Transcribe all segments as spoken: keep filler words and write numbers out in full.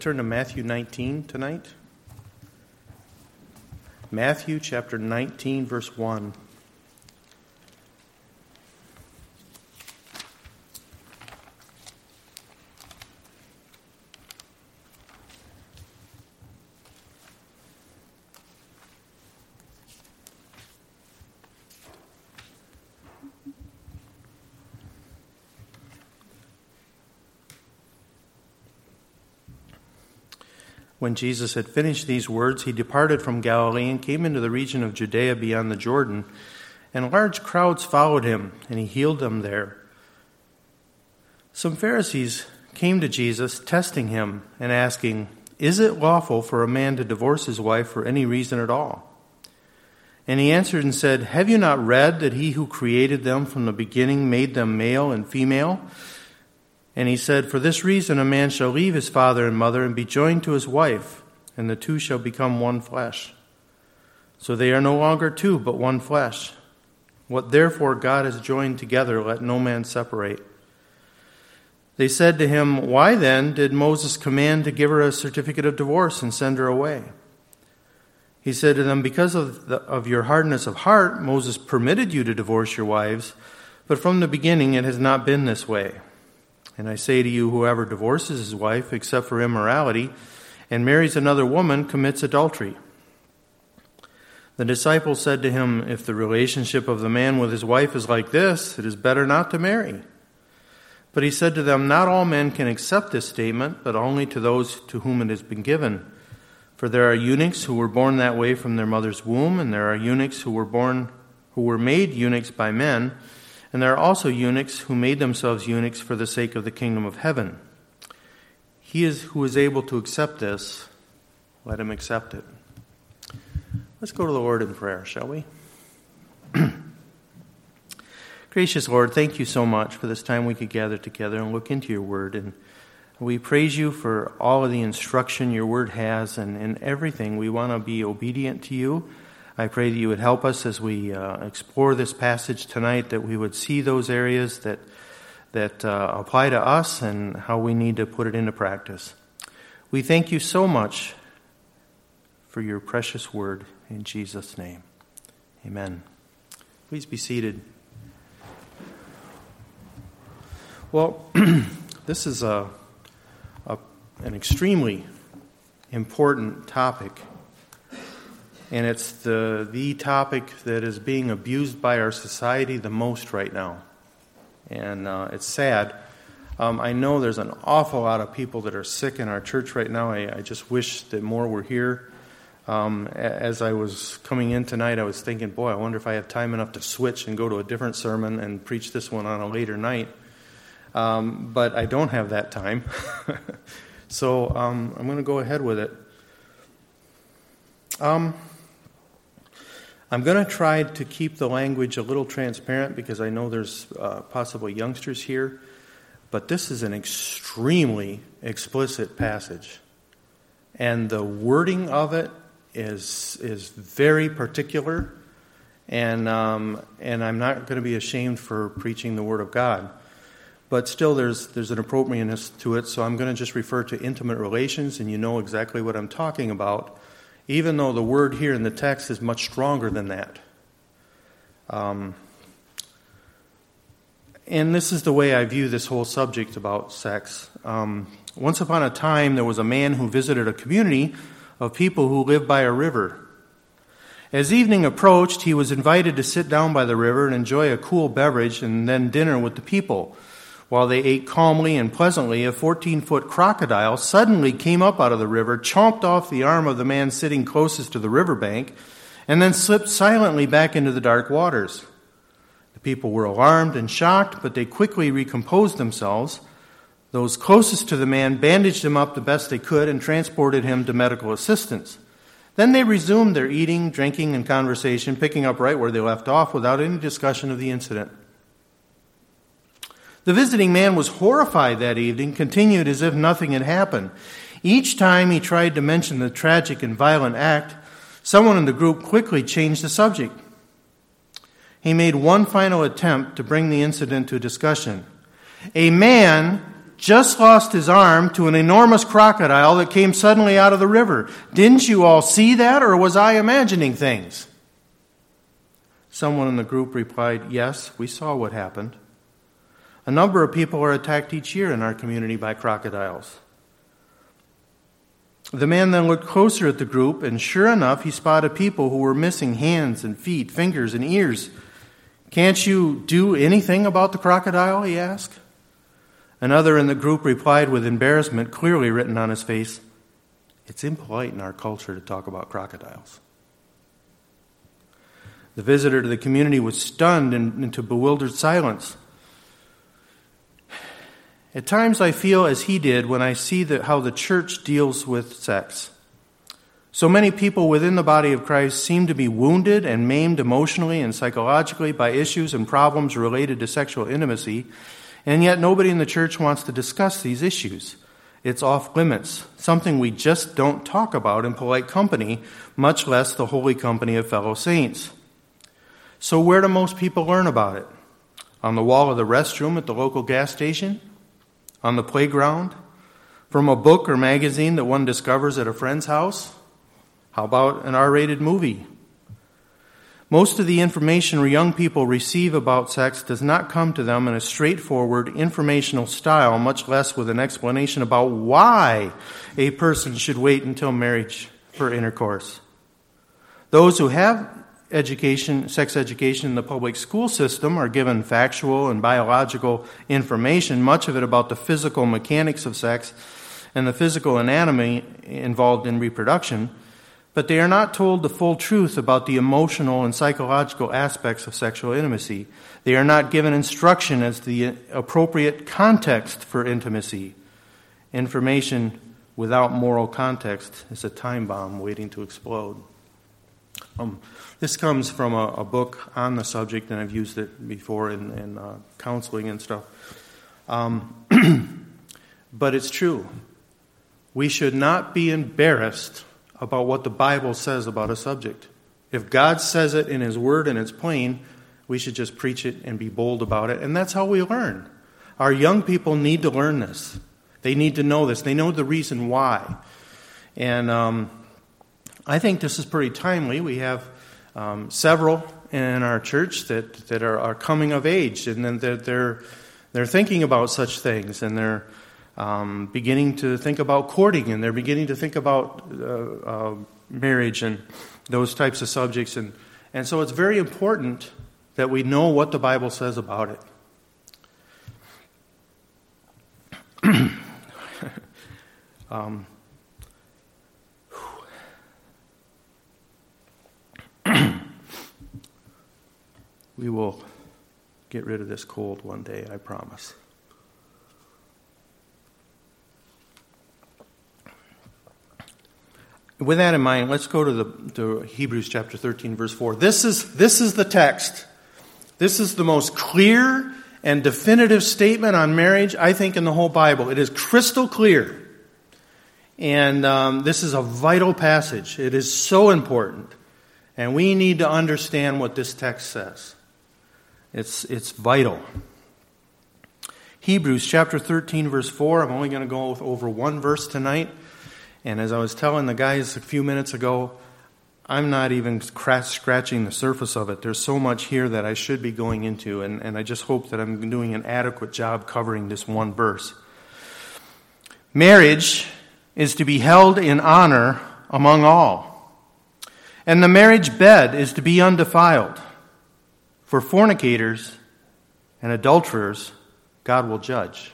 Turn to Matthew nineteen tonight. Matthew chapter nineteen, verse one. When Jesus had finished these words, he departed from Galilee and came into the region of Judea beyond the Jordan, and large crowds followed him, and he healed them there. Some Pharisees came to Jesus, testing him and asking, "Is it lawful for a man to divorce his wife for any reason at all?" And he answered and said, "Have you not read that he who created them from the beginning made them male and female? And he said, for this reason a man shall leave his father and mother and be joined to his wife, and the two shall become one flesh. So they are no longer two, but one flesh. What therefore God has joined together, let no man separate." They said to him, "Why then did Moses command to give her a certificate of divorce and send her away?" He said to them, "Because of, the, of your hardness of heart, Moses permitted you to divorce your wives, but from the beginning it has not been this way. And I say to you, whoever divorces his wife, except for immorality, and marries another woman, commits adultery." The disciples said to him, "If the relationship of the man with his wife is like this, it is better not to marry." But he said to them, "Not all men can accept this statement, but only to those to whom it has been given. For there are eunuchs who were born that way from their mother's womb, and there are eunuchs who were born, who were made eunuchs by men, and there are also eunuchs who made themselves eunuchs for the sake of the kingdom of heaven. He is who is able to accept this, let him accept it." Let's go to the Lord in prayer, shall we? Gracious Lord, thank you so much for this time we could gather together and look into your word. And we praise you for all of the instruction your word has, and in everything we want to be obedient to you. I pray that you would help us as we uh, explore this passage tonight, that we would see those areas that that uh, apply to us and how we need to put it into practice. We thank you so much for your precious word in Jesus' name. Amen. Please be seated. Well, this is a, a an extremely important topic. And it's the the topic that is being abused by our society the most right now. And uh, it's sad. Um, I know there's an awful lot of people that are sick in our church right now. I, I just wish that more were here. Um, as I was coming in tonight, I was thinking, boy, I wonder if I have time enough to switch and go to a different sermon and preach this one on a later night. Um, but I don't have that time. so um, I'm going to go ahead with it. Um... I'm going to try to keep the language a little transparent because I know there's uh, possibly youngsters here, but this is an extremely explicit passage. And the wording of it is is very particular, and um, and I'm not going to be ashamed for preaching the Word of God. But still, there's there's an appropriateness to it, so I'm going to just refer to intimate relations, and you know exactly what I'm talking about, even though the word here in the text is much stronger than that. Um, and this is the way I view this whole subject about sex. Um, once upon a time, there was a man who visited a community of people who lived by a river. As evening approached, he was invited to sit down by the river and enjoy a cool beverage and then dinner with the people. While they ate calmly and pleasantly, a fourteen-foot crocodile suddenly came up out of the river, chomped off the arm of the man sitting closest to the riverbank, and then slipped silently back into the dark waters. The people were alarmed and shocked, but they quickly recomposed themselves. Those closest to the man bandaged him up the best they could and transported him to medical assistance. Then they resumed their eating, drinking, and conversation, picking up right where they left off without any discussion of the incident. The visiting man was horrified that evening, continued as if nothing had happened. Each time he tried to mention the tragic and violent act, someone in the group quickly changed the subject. He made one final attempt to bring the incident to discussion. A man just lost his arm to an enormous crocodile that came suddenly out of the river. Didn't you all see that, or was I imagining things? Someone in the group replied, yes, we saw what happened. A number of people are attacked each year in our community by crocodiles. The man then looked closer at the group, and sure enough, he spotted people who were missing hands and feet, fingers and ears. Can't you do anything about the crocodile, he asked. Another in the group replied with embarrassment clearly written on his face, it's impolite in our culture to talk about crocodiles. The visitor to the community was stunned into bewildered silence. At times I feel as he did when I see that how the church deals with sex. So many people within the body of Christ seem to be wounded and maimed emotionally and psychologically by issues and problems related to sexual intimacy, and yet nobody in the church wants to discuss these issues. It's off limits, something we just don't talk about in polite company, much less the holy company of fellow saints. So where do most people learn about it? On the wall of the restroom at the local gas station? On the playground? From a book or magazine that one discovers at a friend's house? How about an R-rated movie? Most of the information young people receive about sex does not come to them in a straightforward, informational style, much less with an explanation about why a person should wait until marriage for intercourse. Those who have education, sex education in the public school system are given factual and biological information, much of it about the physical mechanics of sex and the physical anatomy involved in reproduction, but they are not told the full truth about the emotional and psychological aspects of sexual intimacy. They are not given instruction as to the appropriate context for intimacy. Information without moral context is a time bomb waiting to explode. Um, this comes from a, a book on the subject, and I've used it before in, in uh, counseling and stuff. Um, but it's true. We should not be embarrassed about what the Bible says about a subject. If God says it in His Word and it's plain, we should just preach it and be bold about it. And that's how we learn. Our young people need to learn this. They need to know this. They know the reason why. And um, I think this is pretty timely. We have um, several in our church that, that are, are coming of age, and then they're, they're, they're thinking about such things, and they're Um, beginning to think about courting, and they're beginning to think about uh, uh, marriage and those types of subjects. And, and so it's very important that we know what the Bible says about it. um, we will get rid of this cold one day, I promise. With that in mind, let's go to the to Hebrews chapter thirteen, verse four. This is this is the text. This is the most clear and definitive statement on marriage, I think, in the whole Bible. It is crystal clear. And um, this is a vital passage. It is so important. And we need to understand what this text says. It's, it's vital. Hebrews chapter thirteen, verse four. I'm only going to go over one verse tonight. And as I was telling the guys a few minutes ago, I'm not even scratching the surface of it. There's so much here that I should be going into, and, and I just hope that I'm doing an adequate job covering this one verse. Marriage is to be held in honor among all, and the marriage bed is to be undefiled. For fornicators and adulterers, God will judge.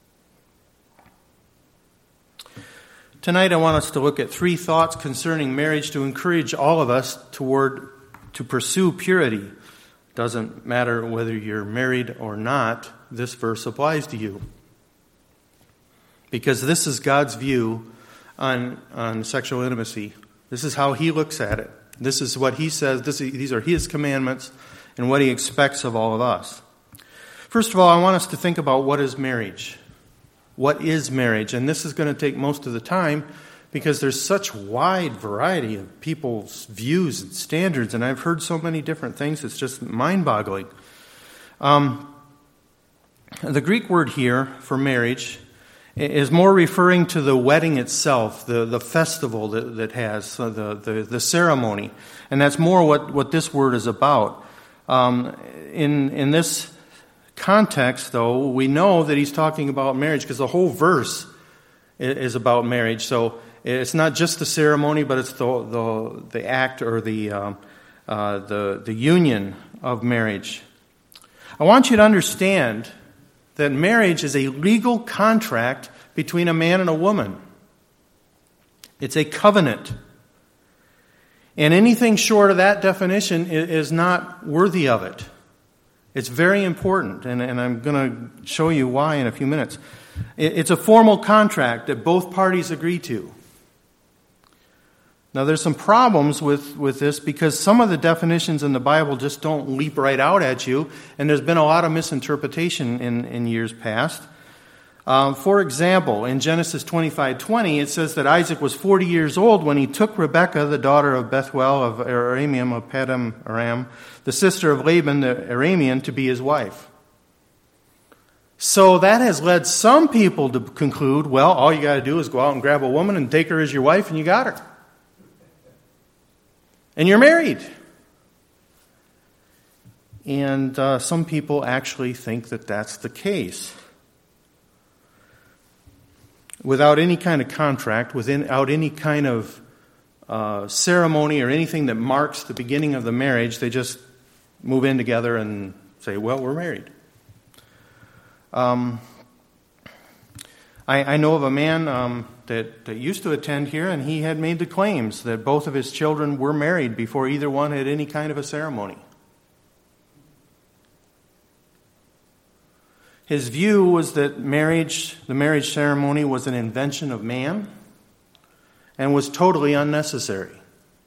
Tonight I want us to look at three thoughts concerning marriage to encourage all of us toward to pursue purity. Doesn't matter whether you're married or not, this verse applies to you. Because this is God's view on, on sexual intimacy. This is how He looks at it. This is what He says. This, these are His commandments and what He expects of all of us. First of all, I want us to think about what is marriage. What is marriage? And this is going to take most of the time because there's such wide variety of people's views and standards, and I've heard so many different things, it's just mind-boggling. Um, the Greek word here for marriage is more referring to the wedding itself, the, the festival that, that has, uh, the, the, the ceremony. And that's more what, what this word is about. Um, in, in this context, though, we know that he's talking about marriage because the whole verse is about marriage. So it's not just the ceremony, but it's the the, the act or the, um, uh, the the union of marriage. I want you to understand that marriage is a legal contract between a man and a woman. It's a covenant. And anything short of that definition is not worthy of it. It's very important, and, and I'm going to show you why in a few minutes. It's a formal contract that both parties agree to. Now, there's some problems with, with this because some of the definitions in the Bible just don't leap right out at you, and there's been a lot of misinterpretation in, in years past. Um, for example, in Genesis twenty-five twenty, it says that Isaac was forty years old when he took Rebekah, the daughter of Bethuel of Arameam of Padam Aram, the sister of Laban the Aramean, to be his wife. So that has led some people to conclude, well, all you got to do is go out and grab a woman and take her as your wife, and you got her. And you're married. And uh, some people actually think that that's the case. Without any kind of contract, without any kind of uh, ceremony or anything that marks the beginning of the marriage, they just move in together and say, well, we're married. Um, I, I know of a man um, that, that used to attend here, and he had made the claims that both of his children were married before either one had any kind of a ceremony. His view was that marriage, the marriage ceremony, was an invention of man and was totally unnecessary.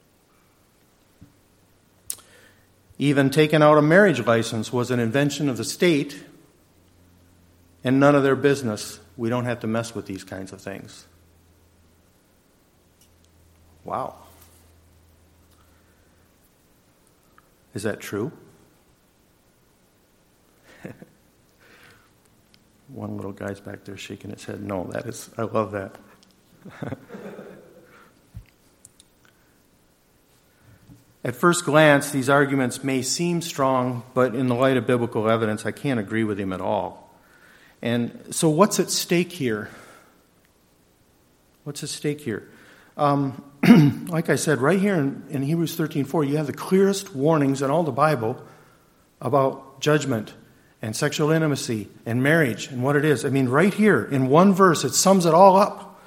Even taking out a marriage license was an invention of the state and none of their business. We don't have to mess with these kinds of things. Wow. Is that true? One little guy's back there shaking his head. No, that is, I love that. At first glance, these arguments may seem strong, but in the light of biblical evidence, I can't agree with him at all. And so what's at stake here? What's at stake here? Um, like I said, right here in, in Hebrews thirteen four, you have the clearest warnings in all the Bible about judgment and sexual intimacy and marriage and what it is. I mean, right here in one verse, it sums it all up.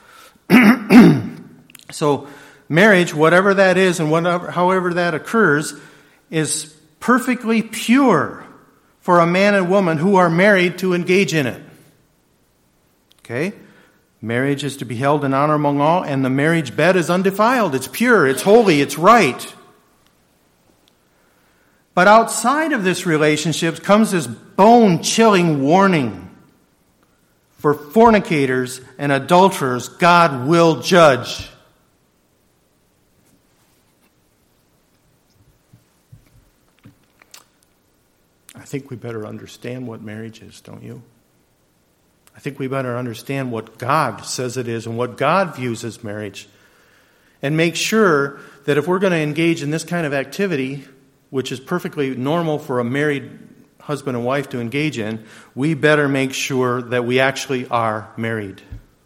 So marriage, whatever that is and whatever, however that occurs, is perfectly pure for a man and woman who are married to engage in it. Okay? Marriage is to be held in honor among all, and the marriage bed is undefiled. It's pure, it's holy, it's right. But outside of this relationship comes this bone-chilling warning. For fornicators and adulterers, God will judge. I think we better understand what marriage is, don't you? I think we better understand what God says it is and what God views as marriage. And make sure that if we're going to engage in this kind of activity, which is perfectly normal for a married husband and wife to engage in, we better make sure that we actually are married.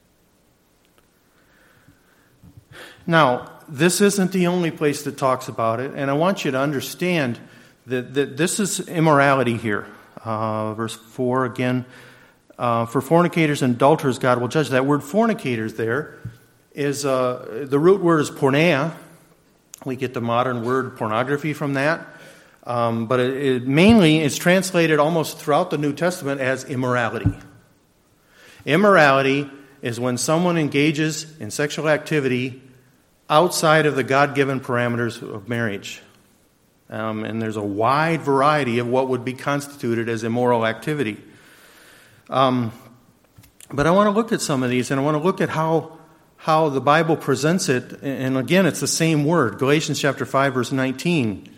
Now, this isn't the only place that talks about it, and I want you to understand that, that this is immorality here. Uh, verse four again, uh, for fornicators and adulterers God will judge. That word fornicators there is, uh, the root word is porneia. We get the modern word pornography from that. Um, but it, it mainly is translated almost throughout the New Testament as immorality. Immorality is when someone engages in sexual activity outside of the God-given parameters of marriage. Um, and there's a wide variety of what would be constituted as immoral activity. Um, but I want to look at some of these, and I want to look at how how the Bible presents it. And again, it's the same word. Galatians chapter five, verse nineteen.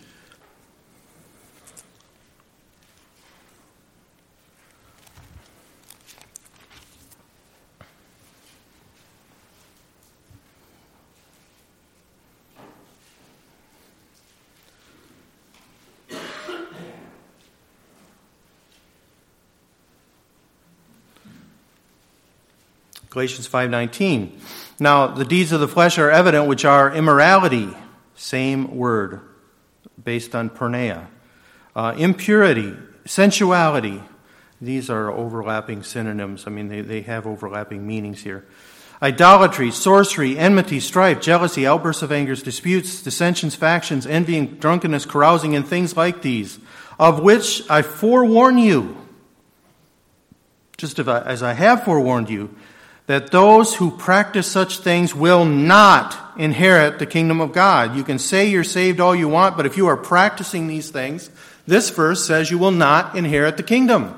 Galatians five nineteen. Now, the deeds of the flesh are evident, which are immorality, same word, based on porneia, uh, impurity, sensuality. These are overlapping synonyms. I mean, they, they have overlapping meanings here. Idolatry, sorcery, enmity, strife, jealousy, outbursts of anger, disputes, dissensions, factions, envying, drunkenness, carousing, and things like these, of which I forewarn you, just as I have forewarned you, that those who practice such things will not inherit the kingdom of God. You can say you're saved all you want, but if you are practicing these things, this verse says you will not inherit the kingdom.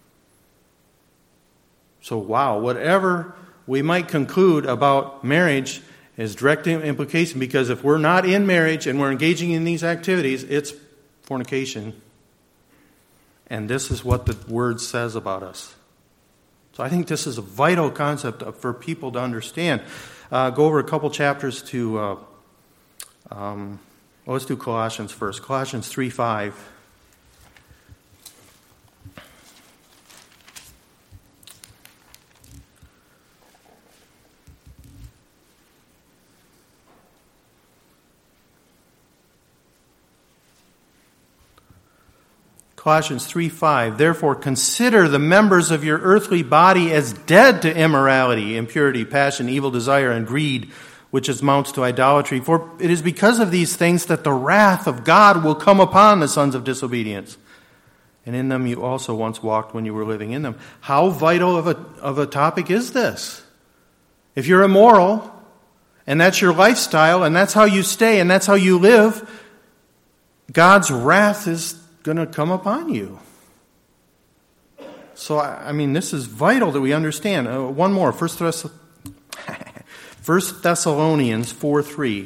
So, wow, whatever we might conclude about marriage is direct implication, because if we're not in marriage and we're engaging in these activities, it's fornication. And this is what the word says about us. So I think this is a vital concept for people to understand. Uh, go over a couple chapters to, uh, um, well, let's do Colossians first. Colossians three five. Colossians three five, therefore consider the members of your earthly body as dead to immorality, impurity, passion, evil desire, and greed, which amounts to idolatry. For it is because of these things that the wrath of God will come upon the sons of disobedience. And in them you also once walked when you were living in them. How vital of a, of a topic is this? If you're immoral, and that's your lifestyle, and that's how you stay, and that's how you live, God's wrath is going to come upon you. So, I mean, this is vital that we understand. Uh, one more, First Thessalonians four three.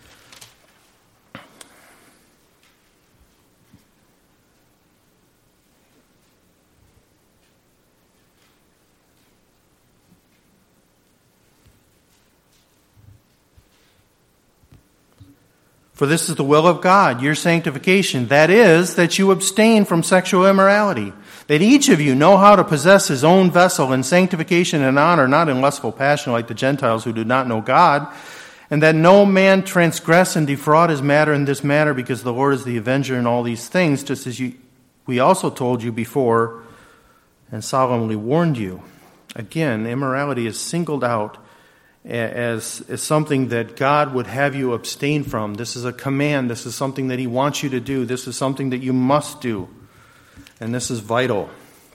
For this is the will of God, your sanctification, that is, that you abstain from sexual immorality, that each of you know how to possess his own vessel in sanctification and honor, not in lustful passion like the Gentiles who do not know God, and that no man transgress and defraud his matter in this matter, because the Lord is the avenger in all these things, just as you, we also told you before and solemnly warned you. Again, immorality is singled out As, as something that God would have you abstain from. This is a command. This is something that He wants you to do. This is something that you must do. And this is vital.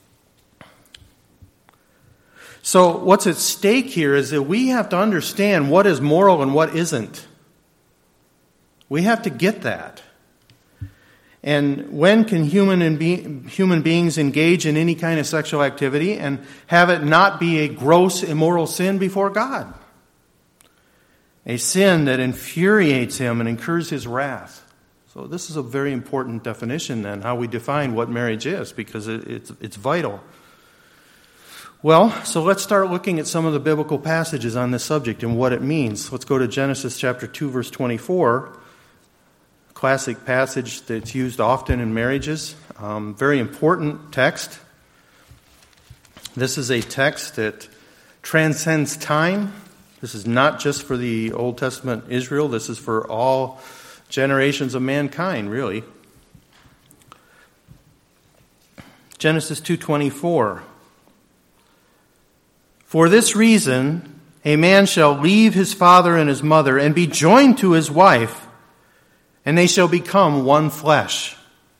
So what's at stake here is that we have to understand what is moral and what isn't. We have to get that. And when can human and be, human beings engage in any kind of sexual activity and have it not be a gross immoral sin before God? A sin that infuriates Him and incurs His wrath. So this is a very important definition then, how we define what marriage is, because it, it's, it's vital. Well, so let's start looking at some of the biblical passages on this subject and what it means. Let's go to Genesis chapter two, verse twenty-four. Classic passage that's used often in marriages. Um, very important text. This is a text that transcends time. This is not just for the Old Testament Israel. This is for all generations of mankind, really. Genesis two twenty-four. For this reason, a man shall leave his father and his mother and be joined to his wife, and they shall become one flesh.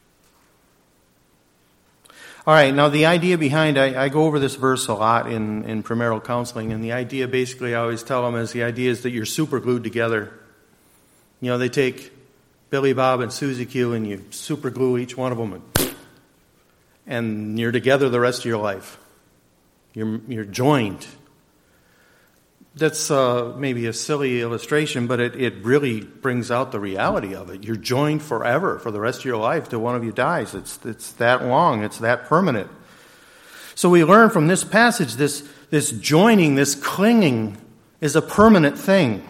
All right, now the idea behind, I, I go over this verse a lot in, in premarital counseling, and the idea basically I always tell them is the idea is that you're super glued together. You know, they take Billy Bob and Susie Q and you super glue each one of them, and, and you're together the rest of your life. You're, you're joined. That's uh, maybe a silly illustration, but it, it really brings out the reality of it. You're joined forever, for the rest of your life, till one of you dies. It's it's that long. It's that permanent. So we learn from this passage, this, this joining, this clinging is a permanent thing.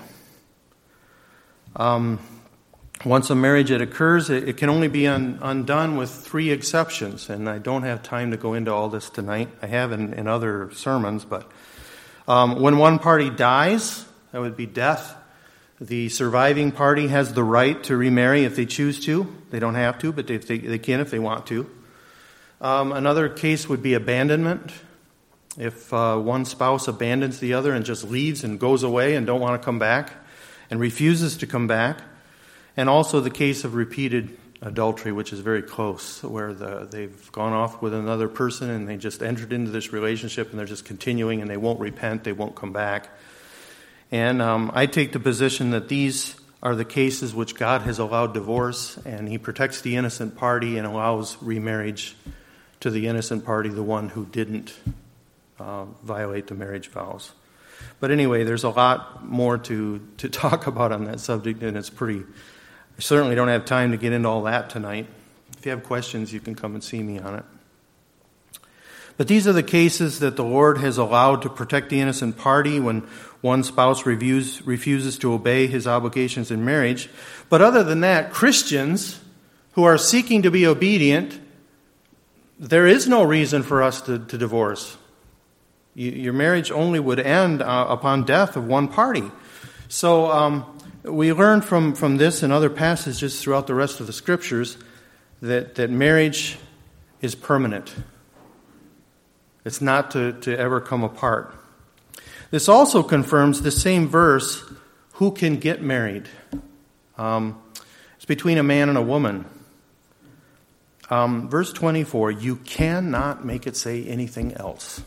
Um, once a marriage it occurs, it, it can only be un, undone with three exceptions. And I don't have time to go into all this tonight. I have in, in other sermons, but... Um, when one party dies, that would be death, the surviving party has the right to remarry if they choose to. They don't have to, but they, they, they can if they want to. Um, another case would be abandonment. If uh, one spouse abandons the other and just leaves and goes away and don't want to come back and refuses to come back. And also the case of repeated adultery, which is very close, where the, they've gone off with another person and they just entered into this relationship and they're just continuing and they won't repent, they won't come back. And um, I take the position that these are the cases which God has allowed divorce, and He protects the innocent party and allows remarriage to the innocent party, the one who didn't uh, violate the marriage vows. But anyway, there's a lot more to, to talk about on that subject, and it's pretty... I certainly don't have time to get into all that tonight. If you have questions, you can come and see me on it. But these are the cases that the Lord has allowed to protect the innocent party when one spouse reviews, refuses to obey his obligations in marriage. But other than that, Christians who are seeking to be obedient, there is no reason for us to, to divorce. You, your marriage only would end uh, upon death of one party. So um, we learn from, from this and other passages throughout the rest of the Scriptures that, that marriage is permanent. It's not to, to ever come apart. This also confirms the same verse, who can get married? Um, it's between a man and a woman. Um, verse twenty-four, you cannot make it say anything else.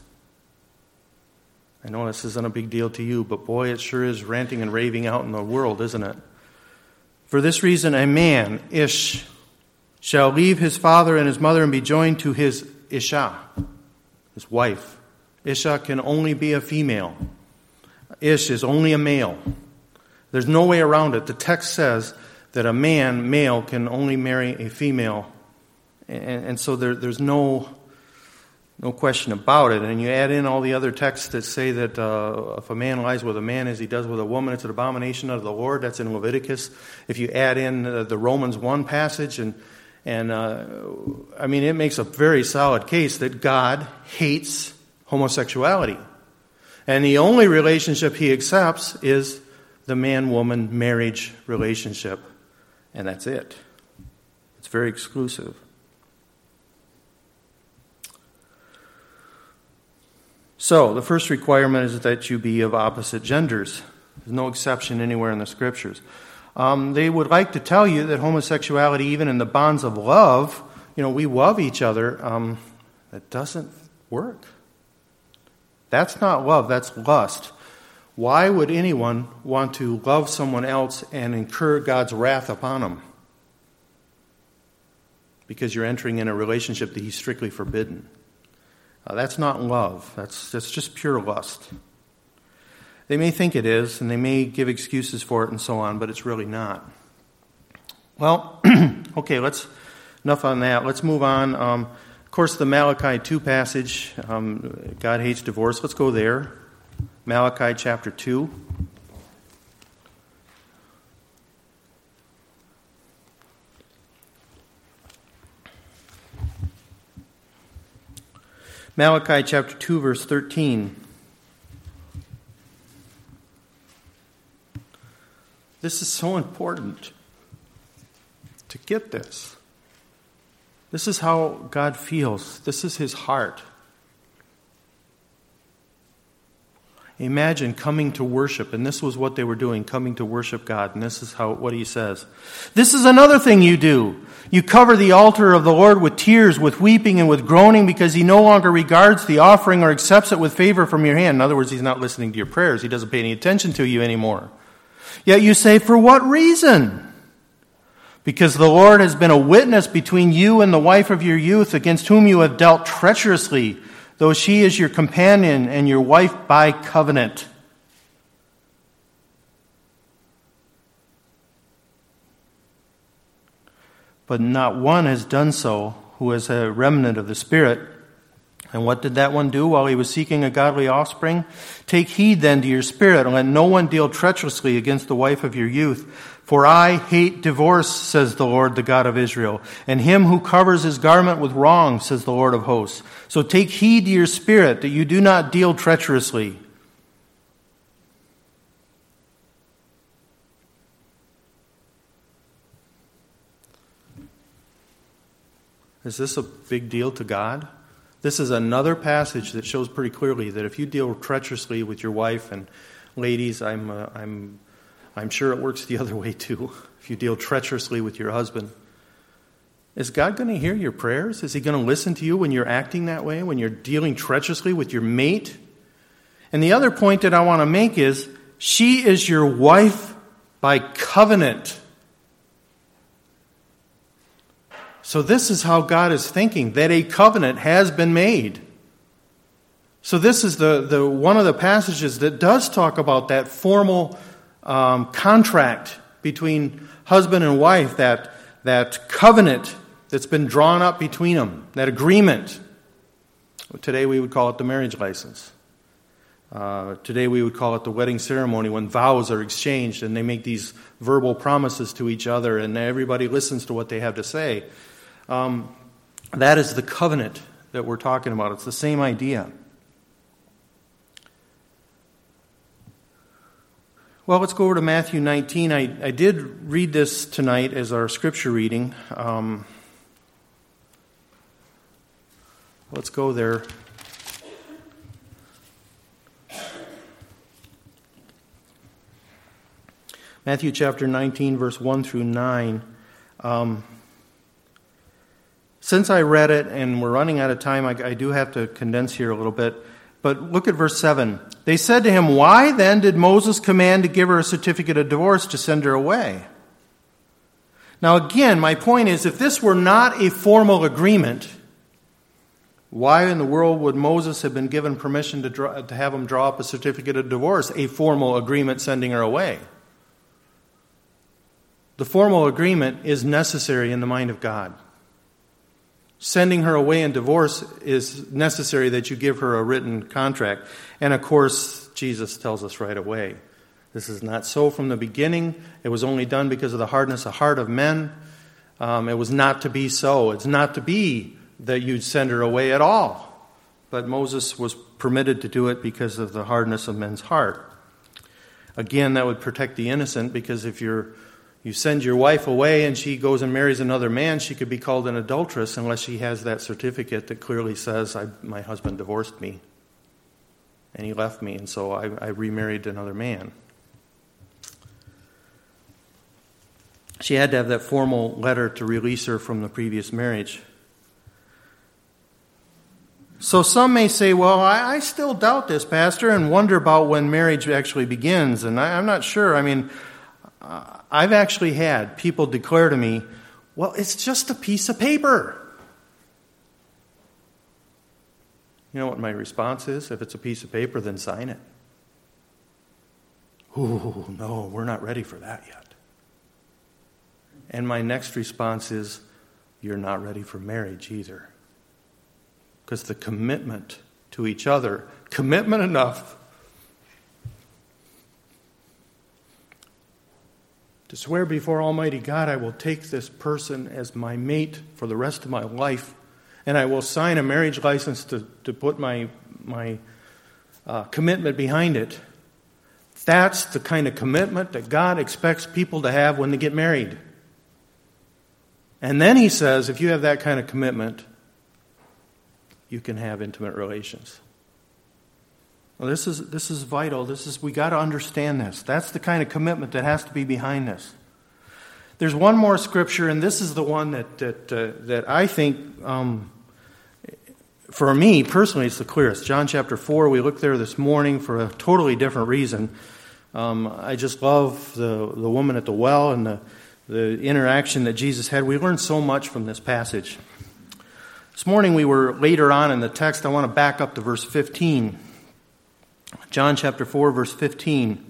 I know this isn't a big deal to you, but boy, it sure is ranting and raving out in the world, isn't it? For this reason, a man, ish, shall leave his father and his mother and be joined to his isha, his wife. Isha can only be a female. Ish is only a male. There's no way around it. The text says that a man, male, can only marry a female. And, and so there, there's no, no question about it. And you add in all the other texts that say that uh, if a man lies with a man as he does with a woman, it's an abomination unto the Lord. That's in Leviticus. If you add in uh, the Romans one passage, and, and uh, I mean, it makes a very solid case that God hates homosexuality. And the only relationship He accepts is the man-woman marriage relationship. And that's it. It's very exclusive. So, the first requirement is that you be of opposite genders. There's no exception anywhere in the Scriptures. Um, they would like to tell you that homosexuality, even in the bonds of love, you know, we love each other, um, that doesn't work. That's not love, that's lust. Why would anyone want to love someone else and incur God's wrath upon them? Because you're entering in a relationship that He's strictly forbidden. Uh, that's not love. That's, that's just pure lust. They may think it is, and they may give excuses for it and so on, but it's really not. Well, okay, let's enough on that. Let's move on. Um, of course, the Malachi two passage, um, God hates divorce. Let's go there. Malachi chapter two. Malachi chapter two, verse thirteen. This is so important to get this. This is how God feels. This is His heart. Imagine coming to worship, and this was what they were doing, coming to worship God, and this is how what He says. This is another thing you do. You cover the altar of the Lord with tears, with weeping, and with groaning, because He no longer regards the offering or accepts it with favor from your hand. In other words, He's not listening to your prayers. He doesn't pay any attention to you anymore. Yet you say, for what reason? Because the Lord has been a witness between you and the wife of your youth, against whom you have dealt treacherously, though she is your companion and your wife by covenant. But not one has done so who is a remnant of the Spirit. And what did that one do while he was seeking a godly offspring? Take heed then to your spirit, and let no one deal treacherously against the wife of your youth. For I hate divorce, says the Lord, the God of Israel, and him who covers his garment with wrong, says the Lord of hosts. So take heed to your spirit, that you do not deal treacherously. Is this a big deal to God? This is another passage that shows pretty clearly that if you deal treacherously with your wife, and ladies, I'm, uh, I'm, I'm sure it works the other way too. If you deal treacherously with your husband, is God going to hear your prayers? Is he going to listen to you when you're acting that way, when you're dealing treacherously with your mate? And the other point that I want to make is, she is your wife by covenant. So this is how God is thinking, that a covenant has been made. So this is the, the one of the passages that does talk about that formal um, contract between husband and wife, that, that covenant that's been drawn up between them, that agreement. Today we would call it the marriage license. Uh, today we would call it the wedding ceremony, when vows are exchanged and they make these verbal promises to each other and everybody listens to what they have to say. Um, that is the covenant that we're talking about. It's the same idea. Well, let's go over to Matthew nineteen. I, I did read this tonight as our scripture reading. Um, let's go there. Matthew chapter nineteen, verse one through nine. Um, since I read it and we're running out of time, I, I do have to condense here a little bit. But look at verse seven. They said to him, "Why then did Moses command to give her a certificate of divorce to send her away?" Now again, my point is, if this were not a formal agreement, why in the world would Moses have been given permission to, draw, to have him draw up a certificate of divorce, a formal agreement sending her away? The formal agreement is necessary in the mind of God. Sending her away in divorce is necessary that you give her a written contract. And of course, Jesus tells us right away, this is not so from the beginning. It was only done because of the hardness of heart of men. Um, it was not to be so. It's not to be that you'd send her away at all. But Moses was permitted to do it because of the hardness of men's heart. Again, that would protect the innocent, because if you're You send your wife away and she goes and marries another man, she could be called an adulteress unless she has that certificate that clearly says, I, my husband divorced me and he left me, and so I, I remarried another man. She had to have that formal letter to release her from the previous marriage. So some may say, well, I, I still doubt this, Pastor, and wonder about when marriage actually begins. And I, I'm not sure. I mean, uh, I've actually had people declare to me, well, it's just a piece of paper. You know what my response is? If it's a piece of paper, then sign it. Ooh, no, we're not ready for that yet. And my next response is, you're not ready for marriage either. Because the commitment to each other, commitment enough to swear before Almighty God, I will take this person as my mate for the rest of my life, and I will sign a marriage license to, to put my, my uh, commitment behind it. That's the kind of commitment that God expects people to have when they get married. And then he says, if you have that kind of commitment, you can have intimate relations. Well, this is this is vital. This is we got to understand this. That's the kind of commitment that has to be behind this. There's one more scripture, and this is the one that that uh, that I think, um, for me personally, it's the clearest. John chapter four. We looked there this morning for a totally different reason. Um, I just love the the woman at the well and the the interaction that Jesus had. We learned so much from this passage. This morning we were later on in the text. I want to back up to verse fifteen. John chapter four, verse fifteen.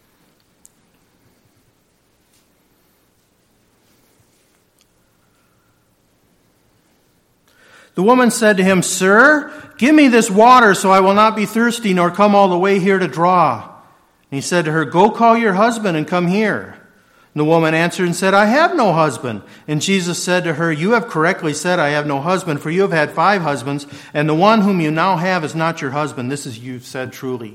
The woman said to him, "Sir, give me this water so I will not be thirsty nor come all the way here to draw." And he said to her, "Go call your husband and come here." And the woman answered and said, "I have no husband." And Jesus said to her, "You have correctly said, I have no husband, for you have had five husbands, and the one whom you now have is not your husband. This is you've said truly."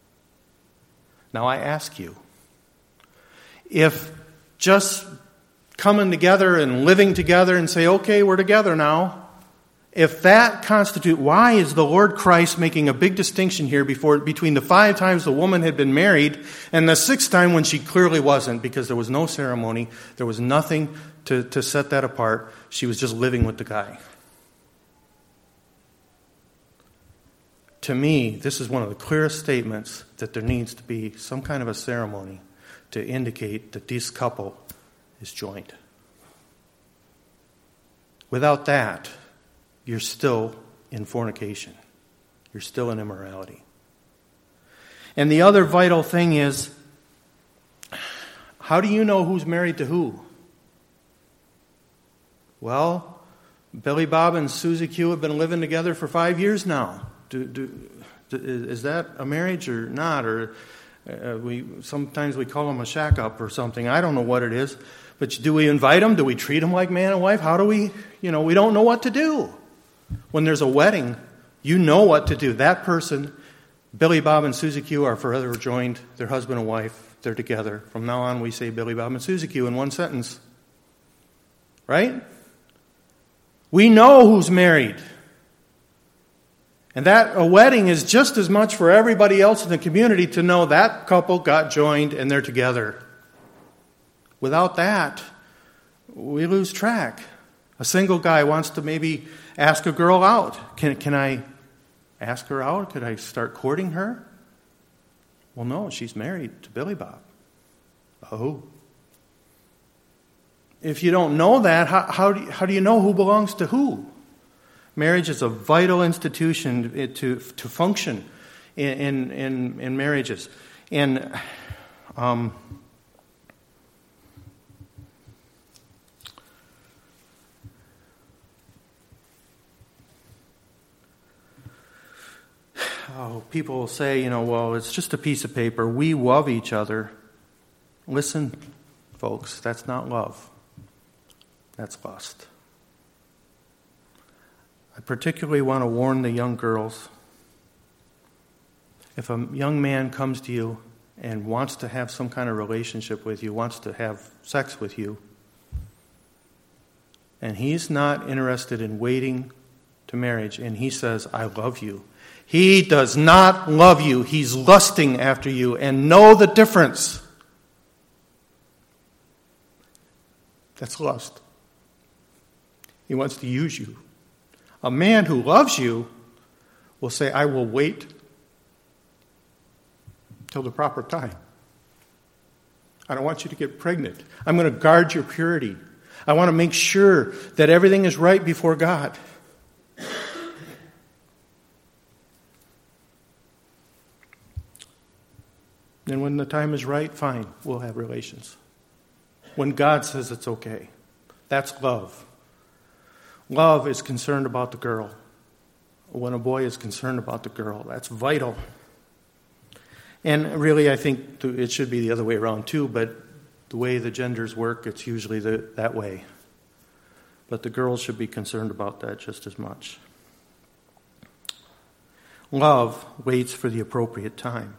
Now I ask you, if just coming together and living together and say, okay, we're together now. If that constitute, why is the Lord Christ making a big distinction here before, between the five times the woman had been married and the sixth time when she clearly wasn't, because there was no ceremony, there was nothing to, to set that apart. She was just living with the guy. To me, this is one of the clearest statements that there needs to be some kind of a ceremony to indicate that this couple is joined. Without that, you're still in fornication. You're still in immorality. And the other vital thing is, how do you know who's married to who? Well, Billy Bob and Susie Q have been living together for five years now. Do, do, do, is that a marriage or not? Or uh, we sometimes we call them a shack up or something. I don't know what it is. But do we invite them? Do we treat them like man and wife? How do we, you know, we don't know what to do. When there's a wedding, you know what to do. That person, Billy Bob and Susie Q, are forever joined. They're husband and wife. They're together. From now on, we say Billy Bob and Susie Q in one sentence. Right? We know who's married. And that a wedding is just as much for everybody else in the community to know that couple got joined and they're together. Without that, we lose track. A single guy wants to maybe ask a girl out. Can, can I ask her out? Could I start courting her? Well, no, she's married to Billy Bob. Oh. If you don't know that, how, how, do, you, how do you know who belongs to who? Marriage is a vital institution to, to function in, in, in marriages. And um, oh, people will say, you know, well, it's just a piece of paper. We love each other. Listen, folks, that's not love. That's lust. I particularly want to warn the young girls. If a young man comes to you and wants to have some kind of relationship with you, wants to have sex with you, and he's not interested in waiting to marriage, and he says, I love you, he does not love you. He's lusting after you, and know the difference. That's lust. He wants to use you. A man who loves you will say, I will wait till the proper time. I don't want you to get pregnant. I'm going to guard your purity. I want to make sure that everything is right before God. And when the time is right, fine, we'll have relations. When God says it's okay. That's love. Love is concerned about the girl. When a boy is concerned about the girl, that's vital. And really, I think it should be the other way around too, but the way the genders work, it's usually the, that way. But the girls should be concerned about that just as much. Love waits for the appropriate time.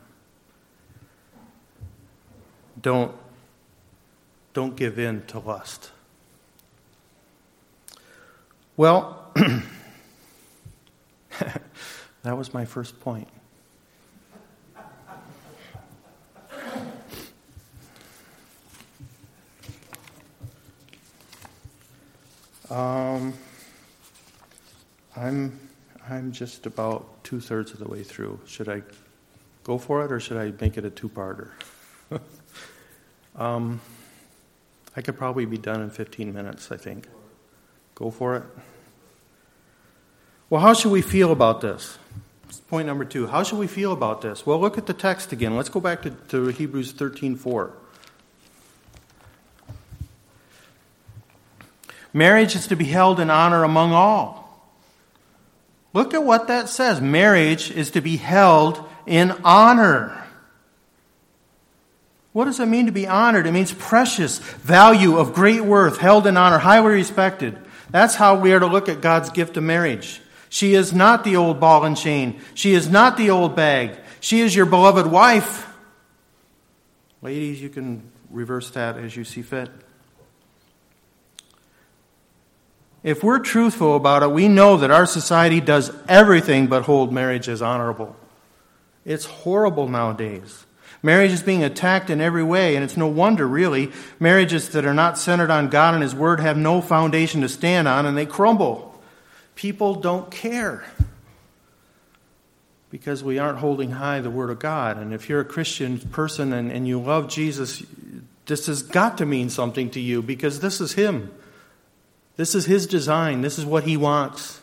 Don't, don't give in to lust. Well, that was my first point. Um, I'm I'm just about two thirds of the way through. Should I go for it, or should I make it a two-parter? um, I could probably be done in fifteen minutes, I think. Go for it. Well, how should we feel about this? Point number two. How should we feel about this? Well, look at the text again. Let's go back to, to Hebrews thirteen four. Marriage is to be held in honor among all. Look at what that says. Marriage is to be held in honor. What does it mean to be honored? It means precious, value, of great worth, held in honor, highly respected. That's how we are to look at God's gift of marriage. She is not the old ball and chain. She is not the old bag. She is your beloved wife. Ladies, you can reverse that as you see fit. if we're truthful about it, we know that our society does everything but hold marriage as honorable. It's horrible nowadays. Marriage is being attacked in every way, and it's no wonder, really. Marriages that are not centered on God and His Word have no foundation to stand on, and they crumble. People don't care because we aren't holding high the Word of God. And if you're a Christian person and, and you love Jesus, this has got to mean something to you because this is Him. This is His design. This is what He wants.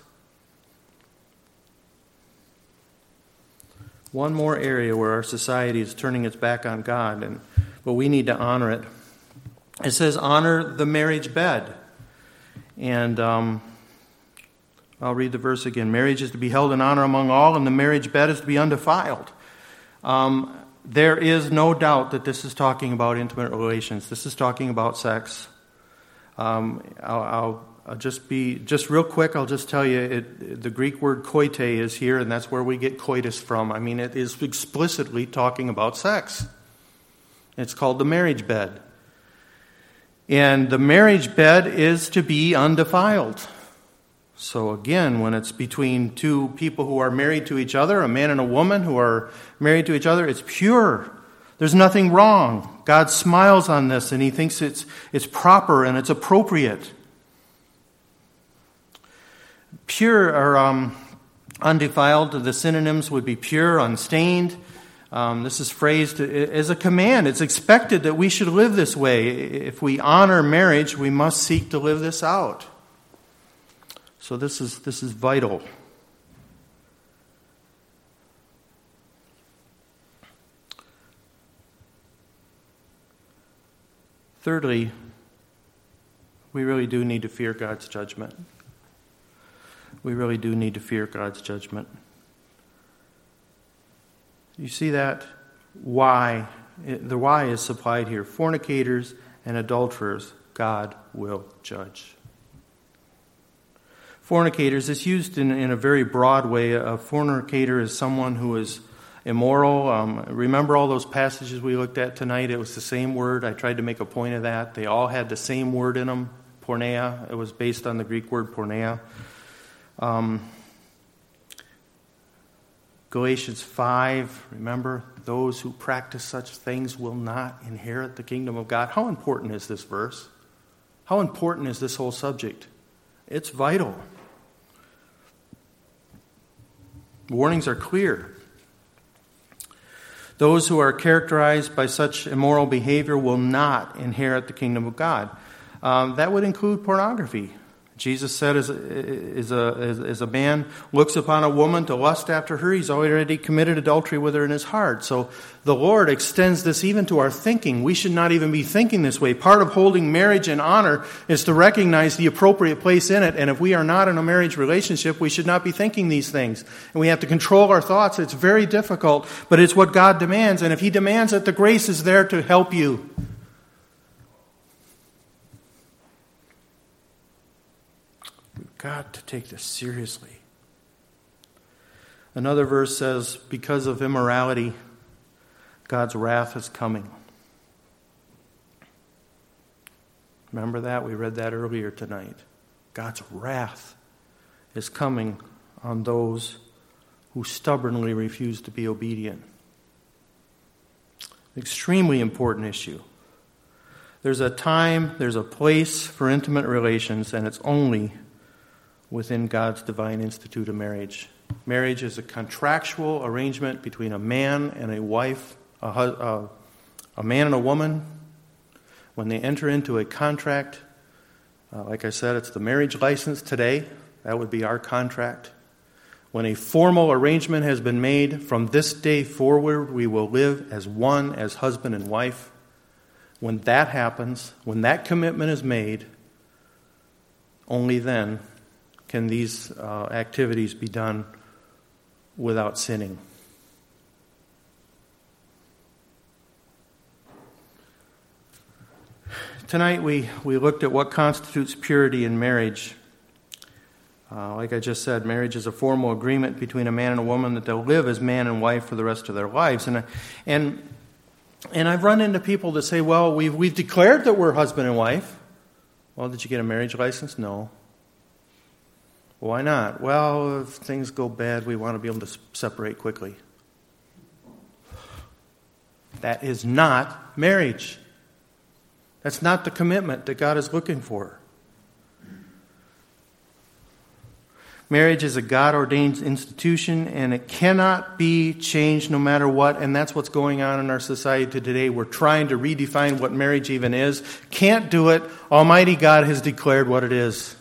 One more area where our society is turning its back on God, and but we need to honor it. It says, honor the marriage bed. And um, I'll read the verse again. Marriage is to be held in honor among all, and the marriage bed is to be undefiled. Um, there is no doubt that this is talking about intimate relations. This is talking about sex. Um, I'll, I'll, I'll just be, just real quick, I'll just tell you, it, the Greek word koite is here, and that's where we get coitus from. I mean, it is explicitly talking about sex. It's called the marriage bed. And the marriage bed is to be undefiled. So again, when it's between two people who are married to each other, a man and a woman who are married to each other, it's pure. There's nothing wrong. God smiles on this, and He thinks it's it's proper and it's appropriate. Pure or um, undefiled, the synonyms would be pure, unstained. Um, this is phrased as a command. It's expected that we should live this way. If we honor marriage, we must seek to live this out. So this is this is vital. Thirdly, we really do need to fear God's judgment. We really do need to fear God's judgment. You see that? Why? The why is supplied here. Fornicators and adulterers, God will judge. Fornicators, it's used in, in a very broad way. A fornicator is someone who is immoral. Um, remember all those passages we looked at tonight? It was the same word. I tried to make a point of that. They all had the same word in them, porneia. It was based on the Greek word porneia. Um, Galatians five, remember, those who practice such things will not inherit the kingdom of God. How important is this verse? How important is this whole subject? It's vital. Warnings are clear. Those who are characterized by such immoral behavior will not inherit the kingdom of God. Um, that would include pornography. Jesus said, as a, as, a, as a man looks upon a woman to lust after her, he's already committed adultery with her in his heart. So the Lord extends this even to our thinking. We should not even be thinking this way. Part of holding marriage in honor is to recognize the appropriate place in it. And if we are not in a marriage relationship, we should not be thinking these things. And we have to control our thoughts. It's very difficult, but it's what God demands. And if He demands it, the grace is there to help you. Got to take this seriously. Another verse says, because of immorality, God's wrath is coming. Remember that? We read that earlier tonight. God's wrath is coming on those who stubbornly refuse to be obedient. Extremely important issue. There's a time, there's a place for intimate relations, and it's only within God's divine institute of marriage. Marriage is a contractual arrangement between a man and a wife, a, a, a man and a woman. When they enter into a contract, uh, like I said, it's the marriage license today. That would be our contract. When a formal arrangement has been made, from this day forward, we will live as one, as husband and wife. When that happens, when that commitment is made, only then can these uh, activities be done without sinning. Tonight we, we looked at what constitutes purity in marriage. Uh, like I just said, marriage is a formal agreement between a man and a woman that they'll live as man and wife for the rest of their lives. And and and I've run into people that say, well, we've, we've declared that we're husband and wife. Well, did you get a marriage license? No. Why not? Well, if things go bad, we want to be able to separate quickly. That is not marriage. That's not the commitment that God is looking for. Marriage is a God-ordained institution, and it cannot be changed no matter what, and that's what's going on in our society today. We're trying to redefine what marriage even is. Can't do it. Almighty God has declared what it is.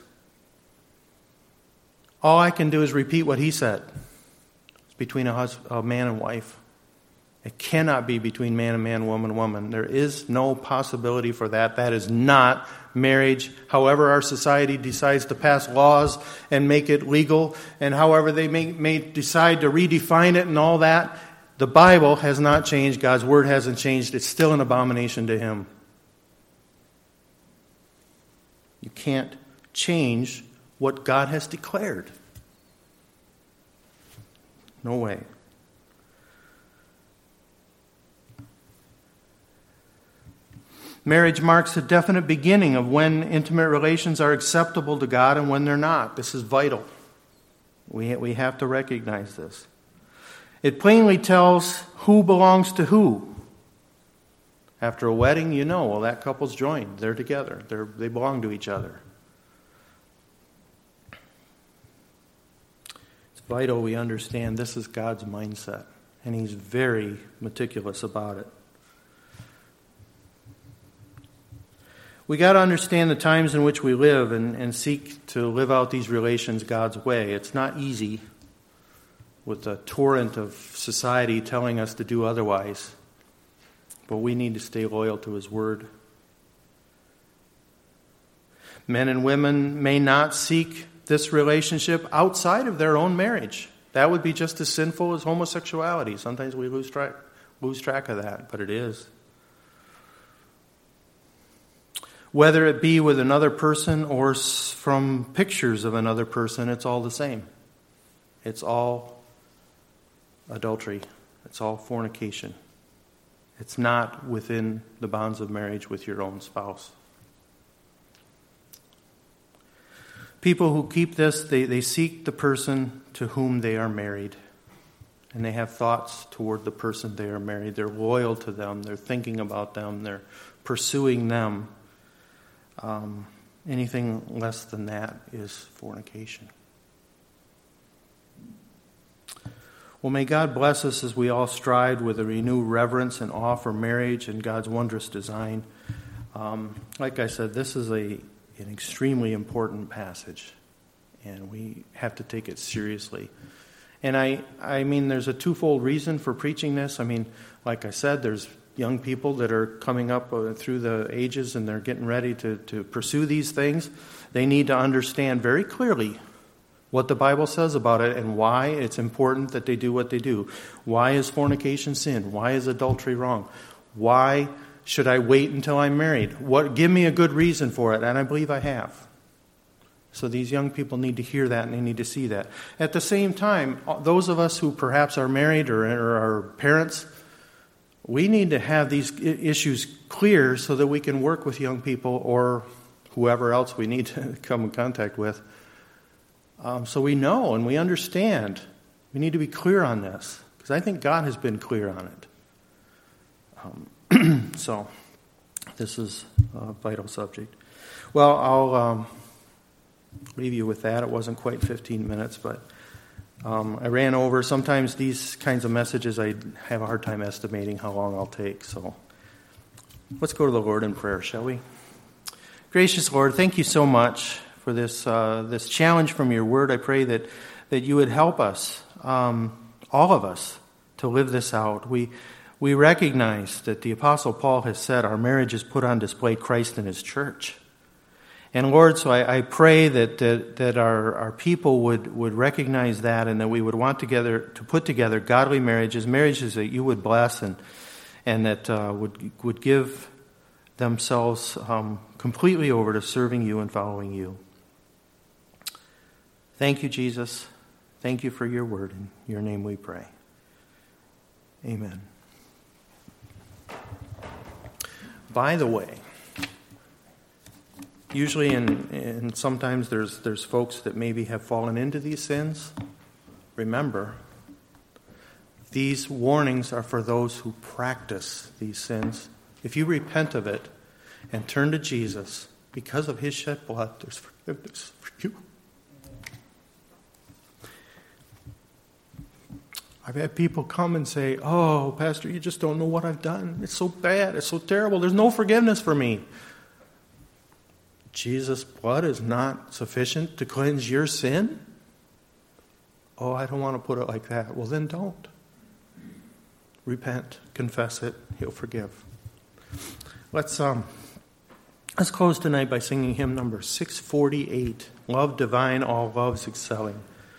All I can do is repeat what He said. It's between a, husband, a man and wife. It cannot be between man and man, woman and woman. There is no possibility for that. That is not marriage. However our society decides to pass laws and make it legal, and however they may, may decide to redefine it and all that, the Bible has not changed. God's Word hasn't changed. It's still an abomination to Him. You can't change what God has declared. No way. Marriage marks a definite beginning of when intimate relations are acceptable to God and when they're not. This is vital. We, we have to recognize this. It plainly tells who belongs to who. After a wedding, you know, well, that couple's joined. They're together. They're, they belong to each other. It's vital we understand this is God's mindset, and He's very meticulous about it. We got to understand the times in which we live and, and seek to live out these relations God's way. It's not easy with the torrent of society telling us to do otherwise. But we need to stay loyal to His Word. Men and women may not seek this relationship outside of their own marriage. That would be just as sinful as homosexuality. Sometimes we lose track, lose track of that, but it is. Whether it be with another person or from pictures of another person, it's all the same. It's all adultery. It's all fornication. It's not within the bonds of marriage with your own spouse. People who keep this, they, they seek the person to whom they are married. And they have thoughts toward the person they are married. They're loyal to them. They're thinking about them. They're pursuing them. Um, anything less than that is fornication. Well, may God bless us as we all strive with a renewed reverence and awe for marriage and God's wondrous design. Um, like I said, this is a an extremely important passage, and we have to take it seriously. And I, I mean, there's a twofold reason for preaching this. I mean, like I said, there's young people that are coming up through the ages and they're getting ready to, to pursue these things. They need to understand very clearly what the Bible says about it and why it's important that they do what they do. Why is fornication sin? Why is adultery wrong? Why should I wait until I'm married? What? Give me a good reason for it, and I believe I have. So these young people need to hear that and they need to see that. At the same time, those of us who perhaps are married or, or are parents, we need to have these issues clear so that we can work with young people or whoever else we need to come in contact with. Um, so we know and we understand. We need to be clear on this because I think God has been clear on it. Um, so this is a vital subject. Well, I'll um, leave you with that. It wasn't quite fifteen minutes, but Um, I ran over. Sometimes these kinds of messages, I have a hard time estimating how long I'll take. So let's go to the Lord in prayer, shall we? Gracious Lord, thank you so much for this uh, this challenge from your word. I pray that, that you would help us, um, all of us, to live this out. We, we recognize that the Apostle Paul has said our marriage has put on display Christ and His church. And Lord, so I, I pray that that, that our, our people would, would recognize that and that we would want together to put together godly marriages, marriages that you would bless and and that uh, would would give themselves um, completely over to serving you and following you. Thank you, Jesus. Thank you for your word. In your name we pray. Amen. By the way, Usually, in, and sometimes there's there's folks that maybe have fallen into these sins. Remember, these warnings are for those who practice these sins. If you repent of it and turn to Jesus, because of his shed blood, there's forgiveness for you. I've had people come and say, "Oh, Pastor, you just don't know what I've done. It's so bad. It's so terrible. There's no forgiveness for me." Jesus' blood is not sufficient to cleanse your sin? Oh, I don't want to put it like that. Well, then don't. Repent, confess it, he'll forgive. Let's um, let's close tonight by singing hymn number six forty-eight, Love Divine, All Loves Excelling.